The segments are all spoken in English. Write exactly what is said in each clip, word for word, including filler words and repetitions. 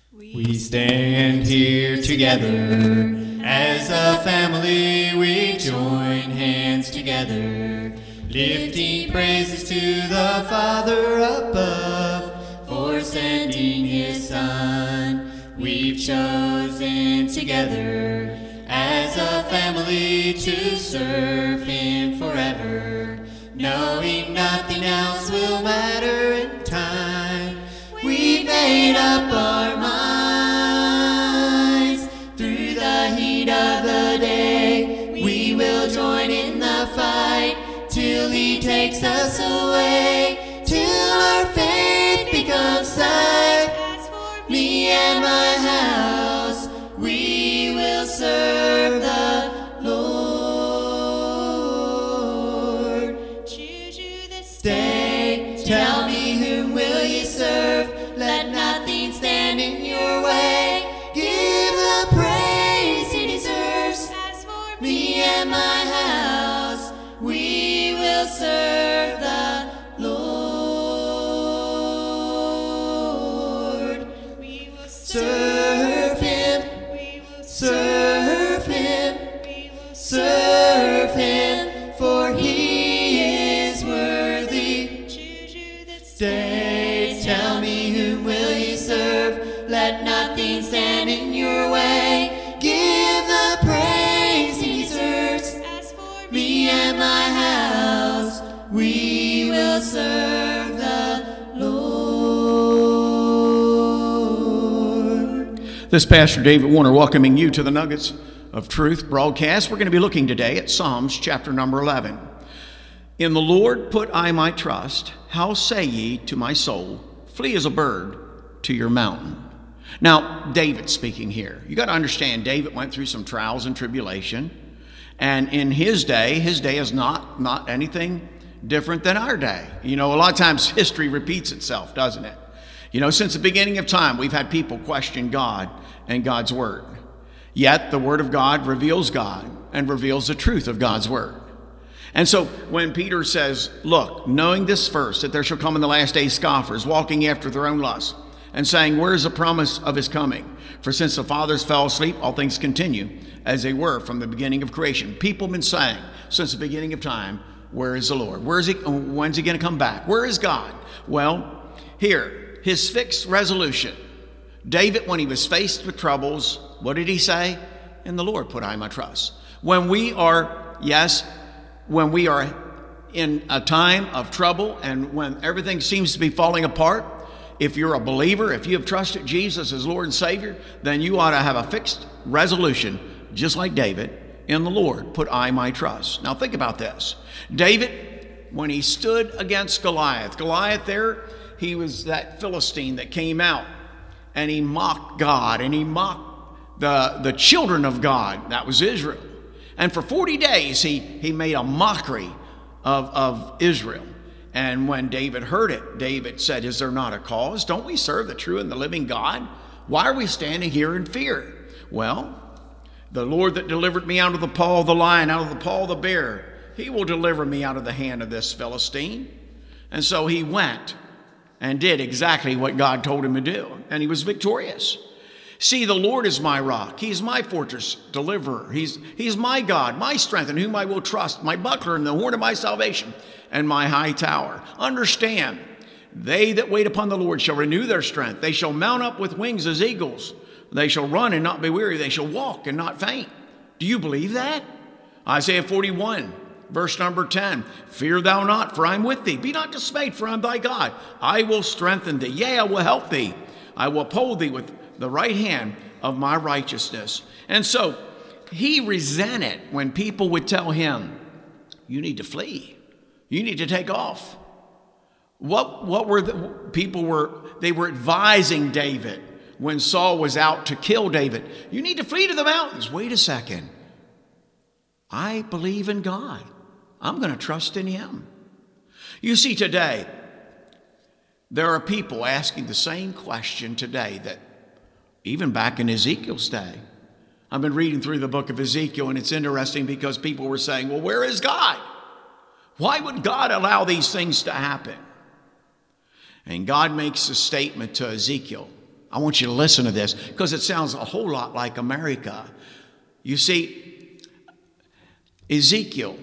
We stand here together as a family, we join hands together, lifting praises to the Father above for sending his Son. We've chosen together as a family to serve him forever, knowing nothing else will matter in time. We've made up our minds through the heat of the day. We will join in the fight till he takes us away, till our faith becomes sight. Me and my house, we will serve the Lord. Choose you this day, tell me whom will you serve. Let nothing stand in your way. Give the praise he deserves. As for me and my house, we will serve the Lord. We will serve him. We will serve him. We will serve him, for he is worthy. Choose you this day. Tell me whom will you serve. Let nothing stand in your way. Give the praise he deserves. As for me and my house, we will serve the Lord. This is Pastor David Warner welcoming you to the Nuggets of Truth broadcast. We're going to be looking today at Psalms chapter number eleven. In the Lord put I my trust. How say ye to my soul, flee as a bird to your mountain. Now, David speaking here. You got to understand, David went through some trials and tribulation. And in his day, his day is not, not anything different than our day. You know, a lot of times history repeats itself, doesn't it? You know, since the beginning of time, we've had people question God and God's word. Yet the word of God reveals God and reveals the truth of God's word. And so when Peter says, look, knowing this first, that there shall come in the last days scoffers, walking after their own lusts, and saying, where is the promise of his coming? For since the fathers fell asleep, all things continue as they were from the beginning of creation. People have been saying since the beginning of time, where is the Lord? Where is he? When's he going to come back? Where is God? Well, here, his fixed resolution. David, when he was faced with troubles, what did he say? In the Lord put I my trust. When we are, yes, when we are in a time of trouble and when everything seems to be falling apart, if you're a believer, if you have trusted Jesus as Lord and Savior, then you ought to have a fixed resolution, just like David, in the Lord put I my trust. Now think about this. David, when he stood against Goliath, Goliath there, he was that Philistine that came out and he mocked God and he mocked the, the children of God. That was Israel. And for forty days, he, he made a mockery of, of Israel. And when David heard it, David said, is there not a cause? Don't we serve the true and the living God? Why are we standing here in fear? Well, the Lord that delivered me out of the paw of the lion, out of the paw of the bear, he will deliver me out of the hand of this Philistine. And so he went and did exactly what God told him to do. And he was victorious. See, the Lord is my rock. He's my fortress deliverer. He's, he's my God, my strength, in whom I will trust, my buckler and the horn of my salvation, and my high tower. Understand, they that wait upon the Lord shall renew their strength. They shall mount up with wings as eagles. They shall run and not be weary. They shall walk and not faint. Do you believe that? Isaiah forty-one, verse number ten. Fear thou not, for I am with thee. Be not dismayed, for I am thy God. I will strengthen thee. Yea, I will help thee. I will uphold thee with the right hand of my righteousness. And so he resented when people would tell him, you need to flee. You need to take off. What, what were the people were, they were advising David when Saul was out to kill David. You need to flee to the mountains. Wait a second. I believe in God. I'm going to trust in him. You see, today, there are people asking the same question today that even back in Ezekiel's day. I've been reading through the book of Ezekiel, and it's interesting because people were saying, well, where is God? Why would God allow these things to happen? And God makes a statement to Ezekiel I want you to listen to this because it sounds a whole lot like America. You see, Ezekiel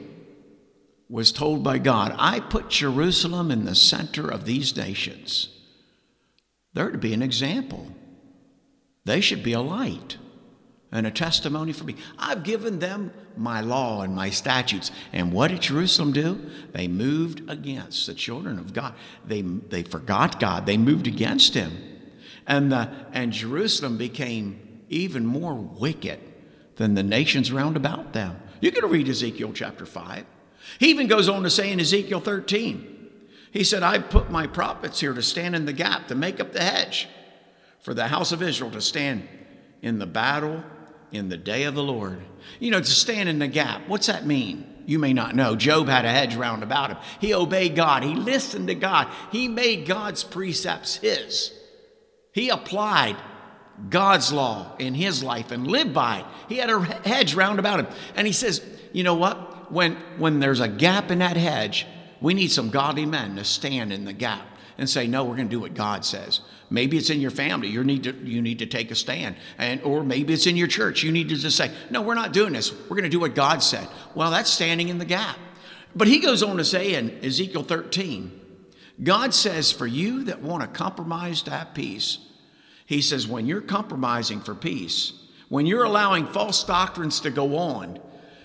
was told by God, I put Jerusalem in the center of these nations. They're to be an example. They should be a light and a testimony for me. I've given them my law and my statutes. And what did Jerusalem do? They moved against the children of God. They, they forgot God. They moved against him. And, the, and Jerusalem became even more wicked than the nations round about them. You can read Ezekiel chapter five. He even goes on to say in Ezekiel thirteen, he said, I put my prophets here to stand in the gap, to make up the hedge for the house of Israel, to stand in the battle in the day of the Lord. You know, to stand in the gap, what's that mean? You may not know. Job had a hedge round about him. He obeyed God. He listened to God. He made God's precepts his. He applied God's law in his life and lived by it. He had a hedge round about him. And he says, you know what? When, when there's a gap in that hedge, we need some godly men to stand in the gap and say, no, we're going to do what God says. Maybe it's in your family. You need to, you need to take a stand. And, or maybe it's in your church. You need to just say, no, we're not doing this. We're going to do what God said. Well, that's standing in the gap. But he goes on to say in Ezekiel thirteen, God says, for you that want to compromise to have peace, he says, when you're compromising for peace, when you're allowing false doctrines to go on,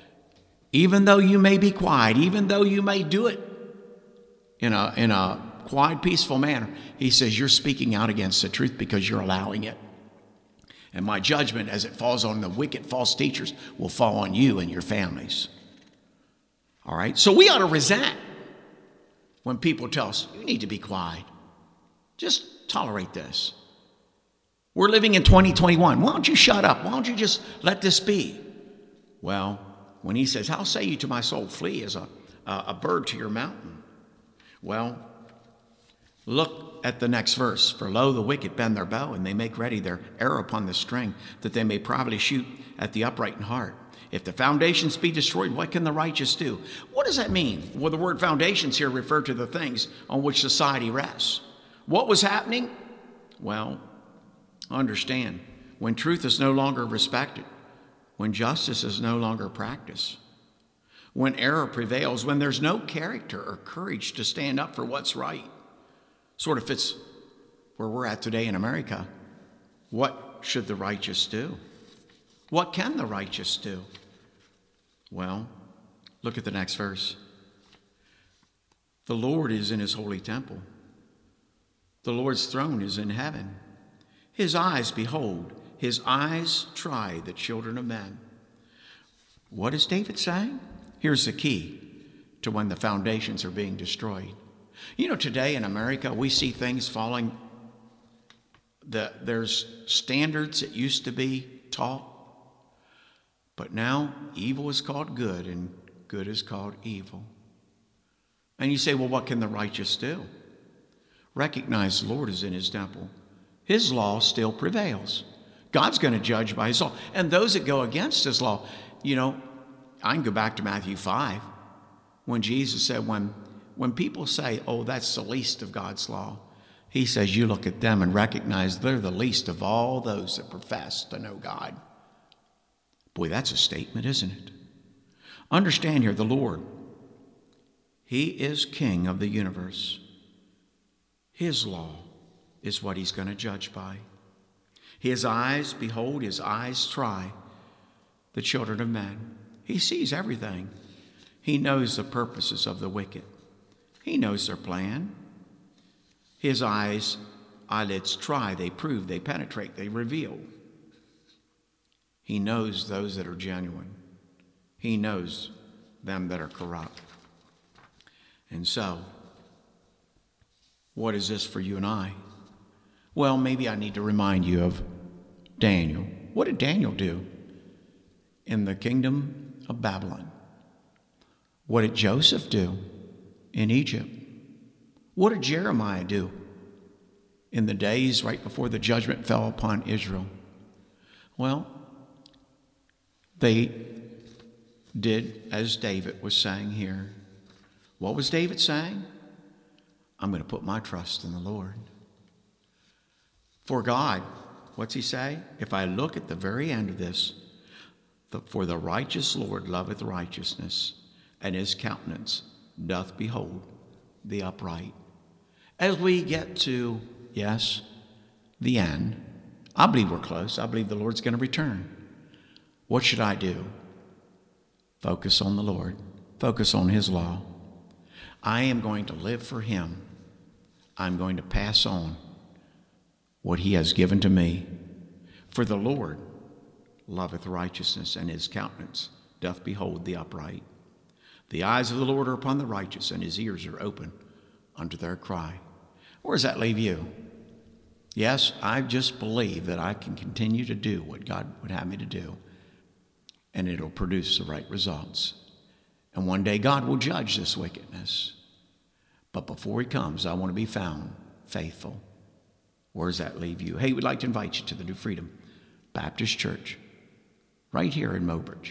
even though you may be quiet, even though you may do it in a, in a quiet, peaceful manner, he says, you're speaking out against the truth because you're allowing it. And my judgment, as it falls on the wicked false teachers, will fall on you and your families. All right? So we ought to resent when people tell us, you need to be quiet. Just tolerate this. We're living in twenty twenty-one. Why don't you shut up? Why don't you just let this be? Well, when he says, how say you to my soul, flee as a, a, a bird to your mountain? Well, look at the next verse. For lo, the wicked bend their bow, and they make ready their arrow upon the string, that they may privately shoot at the upright in heart. If the foundations be destroyed, what can the righteous do? What does that mean? Well, the word foundations here refer to the things on which society rests. What was happening? Well, understand, when truth is no longer respected, when justice is no longer practiced, when error prevails, when there's no character or courage to stand up for what's right, sort of fits where we're at today in America. What should the righteous do? What can the righteous do? Well, look at the next verse. The Lord is in his holy temple. The Lord's throne is in heaven. His eyes behold, his eyes try the children of men. What is David saying? Here's the key to when the foundations are being destroyed. You know, today in America, we see things falling. The, there's standards that used to be taught, but now evil is called good and good is called evil. And you say, well, what can the righteous do? Recognize the Lord is in his temple. His law still prevails. God's going to judge by his law. And those that go against his law, you know, I can go back to Matthew five, when Jesus said, when, when people say, oh, that's the least of God's law, he says, you look at them and recognize they're the least of all those that profess to know God. Boy, that's a statement, isn't it? Understand here, the Lord, he is king of the universe. His law is what he's going to judge by. His eyes, behold, his eyes try the children of men. He sees everything. He knows the purposes of the wicked. He knows their plan. His eyes, eyelids try, they prove, they penetrate, they reveal. He knows those that are genuine. He knows them that are corrupt. And so, what is this for you and I? Well, maybe I need to remind you of Daniel. What did Daniel do in the kingdom of Babylon? What did Joseph do in Egypt? What did Jeremiah do in the days right before the judgment fell upon Israel? Well, they did as David was saying here. What was David saying? I'm going to put my trust in the Lord. For God What's he say? If I look at the very end of this, the, for the righteous Lord loveth righteousness, and his countenance doth behold the upright. As we get to, yes, the end, I believe we're close. I believe the Lord's going to return. What should I do? Focus on the Lord. Focus on his law. I am going to live for him. I'm going to pass on what he has given to me. For the Lord loveth righteousness, and his countenance doth behold the upright. The eyes of the Lord are upon the righteous, and his ears are open unto their cry. Where does that leave you? Yes, I just believe that I can continue to do what God would have me to do, and it'll produce the right results. And one day God will judge this wickedness. But before he comes, I want to be found faithful. Where does that leave you? Hey, we'd like to invite you to the New Freedom Baptist Church right here in Mobridge.